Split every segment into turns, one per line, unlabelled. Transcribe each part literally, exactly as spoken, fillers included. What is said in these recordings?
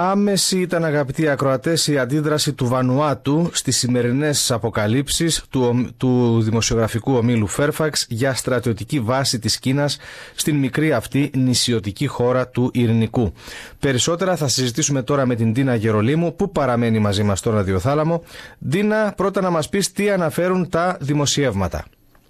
Άμεση ήταν, αγαπητοί ακροατές, η αντίδραση του Βανουάτου στις σημερινές αποκαλύψεις του, του δημοσιογραφικού ομίλου Fairfax για στρατιωτική βάση της Κίνας στην μικρή αυτή νησιωτική χώρα του Ειρηνικού. Περισσότερα θα συζητήσουμε τώρα με την Ντίνα Γερολίμου, που παραμένει μαζί μας στο ραδιοθάλαμο. Ντίνα, πρώτα να μας πεις τι αναφέρουν τα δημοσιεύματα.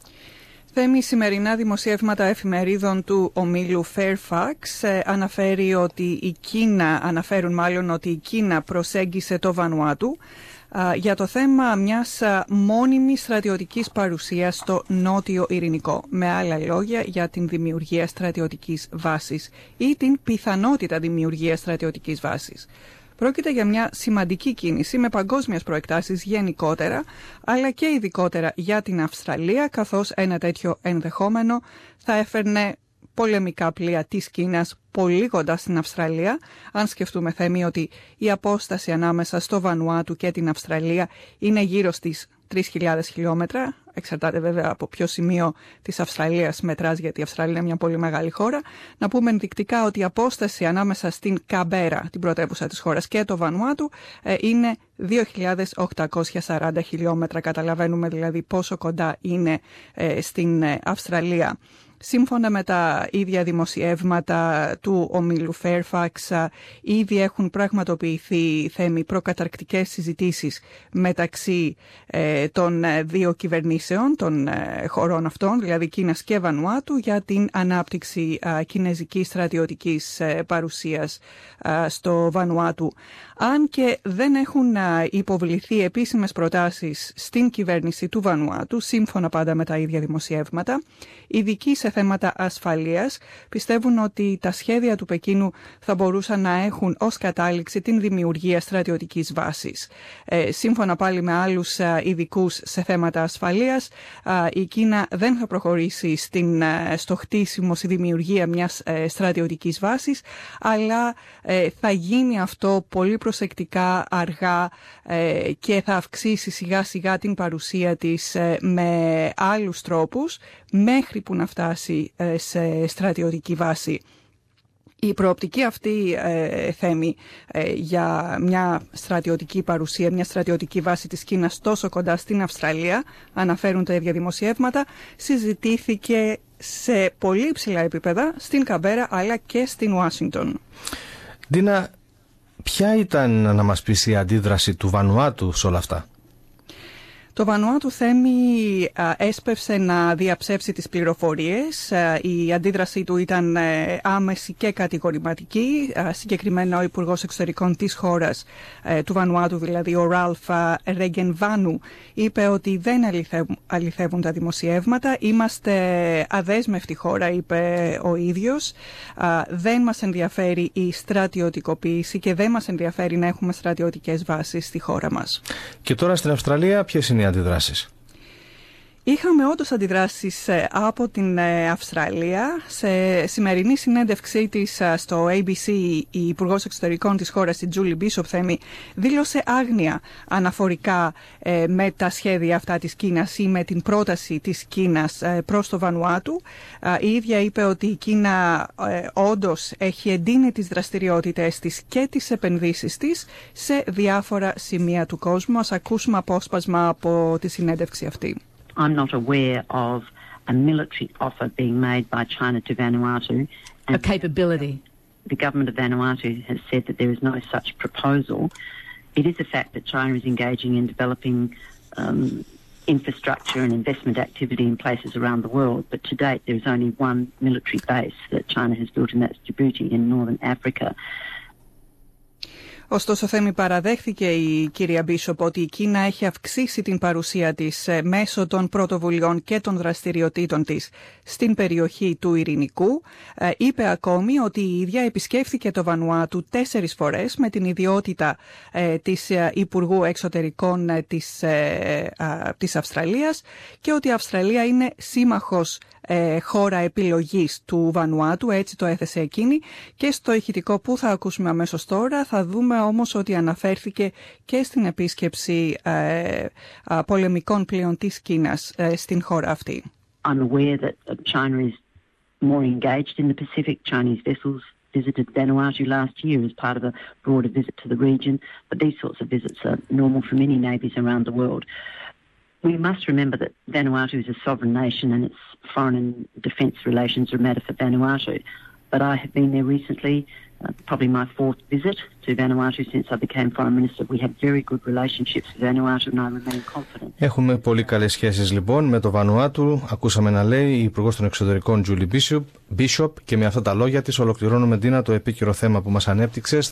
Θέμη, σημερινά δημοσιεύματα εφημερίδων του ομίλου Fairfax ε, αναφέρει ότι η Κίνα, αναφέρουν μάλλον ότι η Κίνα προσέγγισε το Βανουάτου ε, για το θέμα μιας ε, μόνιμης στρατιωτικής παρουσίας στο νότιο Ειρηνικό. Με άλλα λόγια, για την δημιουργία στρατιωτικής βάσης ή την πιθανότητα δημιουργίας στρατιωτικής βάσης. Πρόκειται για μια σημαντική κίνηση με παγκόσμιες προεκτάσεις γενικότερα, αλλά και ειδικότερα για την Αυστραλία, καθώς ένα τέτοιο ενδεχόμενο θα έφερνε πολεμικά πλοία της Κίνας πολύ κοντά στην Αυστραλία. Αν σκεφτούμε, Θέμη, ότι η απόσταση ανάμεσα στο Βανουάτου και την Αυστραλία είναι γύρω στις τρεις χιλιάδες χιλιόμετρα, εξαρτάται βέβαια από ποιο σημείο της Αυστραλίας μετράς, γιατί η Αυστραλία είναι μια πολύ μεγάλη χώρα. Να πούμε ενδεικτικά ότι η απόσταση ανάμεσα στην Καμπέρα, την πρωτεύουσα της χώρας, και το Βανουάτου ε, είναι δύο χιλιάδες οκτακόσια σαράντα χιλιόμετρα. Καταλαβαίνουμε δηλαδή πόσο κοντά είναι ε, στην ε, Αυστραλία. Σύμφωνα με τα ίδια δημοσιεύματα του ομίλου Fairfax, ήδη έχουν πραγματοποιηθεί, Θέμη, προκαταρκτικές συζητήσεις μεταξύ ε, των δύο κυβερνήσεων των ε, χωρών αυτών, δηλαδή Κίνας και Βανουάτου, για την ανάπτυξη ε, κινέζικης στρατιωτικής ε, παρουσίας ε, στο Βανουάτου. Αν και δεν έχουν ε, υποβληθεί επίσημες προτάσεις στην κυβέρνηση του Βανουάτου, σύμφωνα πάντα με τα ίδια δημοσιεύματα, ειδικοί σε θέματα ασφαλείας πιστεύουν ότι τα σχέδια του Πεκίνου θα μπορούσαν να έχουν ως κατάληξη την δημιουργία στρατιωτικής βάσης. Ε, σύμφωνα πάλι με άλλους α, ειδικούς σε θέματα ασφαλείας, α, η Κίνα δεν θα προχωρήσει στην, α, στο χτίσιμο, στη δημιουργία μιας α, στρατιωτικής βάσης, αλλά ε, θα γίνει αυτό πολύ προσεκτικά, αργά ε, και θα αυξήσει σιγά σιγά την παρουσία της ε, με άλλους τρόπους, μέχρι που να φτάσει ε, σε στρατιωτική βάση. Η προοπτική αυτή, ε, Θέμη, ε, για μια στρατιωτική παρουσία, μια στρατιωτική βάση της Κίνας τόσο κοντά στην Αυστραλία, αναφέρουν τα ίδια δημοσιεύματα, συζητήθηκε σε πολύ υψηλά επίπεδα στην Καμπέρα αλλά και στην Ουάσιγκτον.
Ντίνα, ποια ήταν, να μας πεις, η αντίδραση του Βανουάτου σε όλα αυτά?
Το Βανουάτου, Θέμη, έσπευσε να διαψεύσει τις πληροφορίες. Η αντίδρασή του ήταν άμεση και κατηγορηματική. Συγκεκριμένα ο Υπουργός Εξωτερικών της χώρας, του Βανουάτου δηλαδή, ο Ράλφ Ρέγκενβάνου, είπε ότι δεν αληθεύουν τα δημοσιεύματα. Είμαστε αδέσμευτη χώρα, είπε ο ίδιος. Δεν μας ενδιαφέρει η στρατιωτικοποίηση και δεν μας ενδιαφέρει να έχουμε στρατιωτικές βάσεις στη χώρα μας.
Και τώρα στην Αυστραλία ποιες είναι οι αντιδράσεις?
Είχαμε όντως αντιδράσεις από την Αυστραλία. Σε σημερινή συνέντευξή της στο έι μπι σι, η Υπουργός Εξωτερικών της χώρας, η Τζούλι Μπίσοπ, Θέμη, δήλωσε άγνοια αναφορικά ε, με τα σχέδια αυτά της Κίνας ή με την πρόταση της Κίνας ε, προς το Βανουάτου. Ε, η ίδια είπε ότι η Κίνα ε, όντως έχει εντείνει τις δραστηριότητες της και τις επενδύσεις της σε διάφορα σημεία του κόσμου. Ας ακούσουμε απόσπασμα από τη συνέντευξη αυτή.
I'm not aware of a military offer being made by China to Vanuatu.
A capability.
The government of Vanuatu has said that there is no such proposal. It is a fact that China is engaging in developing um, infrastructure and investment activity in places around the world, but to date there is only one military base that China has built, and that's Djibouti in northern Africa.
Ωστόσο, Θέμη, παραδέχθηκε η κυρία Μπίσοπ ότι η Κίνα έχει αυξήσει την παρουσία της μέσω των πρωτοβουλειών και των δραστηριοτήτων της στην περιοχή του Ειρηνικού. Είπε ακόμη ότι η ίδια επισκέφθηκε το Βανουάτου τέσσερις φορές με την ιδιότητα της Υπουργού Εξωτερικών της, της Αυστραλίας και ότι η Αυστραλία είναι σύμμαχος Ε, χώρα επιλογής του Βανουάτου, έτσι το έθεσε εκείνη, και στο ηχητικό που θα ακούσουμε αμέσως τώρα θα δούμε όμως ότι αναφέρθηκε και στην επίσκεψη ε, ε, πολεμικών πλοίων της Κίνας ε, στην χώρα αυτή.
I'm aware that China is more engaged in the Pacific. Chinese vessels visited Vanuatu last year as part of a broader visit to the region, but these sorts of visits are normal for many navies around the world. We must remember that Vanuatu is a sovereign nation and its foreign and defence relations are a matter for Vanuatu. But I have been there recently, uh, probably my fourth visit to Vanuatu since I became Foreign Minister. We have very good relationships with Vanuatu and I remain confident.
Έχουμε πολύ καλές σχέσεις λοιπόν με το Βανουάτου. Ακούσαμε να λέει η Υπουργός των Εξωτερικών Julie Bishop, Bishop και με αυτά τα λόγια της ολοκληρώνουμε, Ντίνα, το επίκαιρο θέμα που μας ανέπτυξες.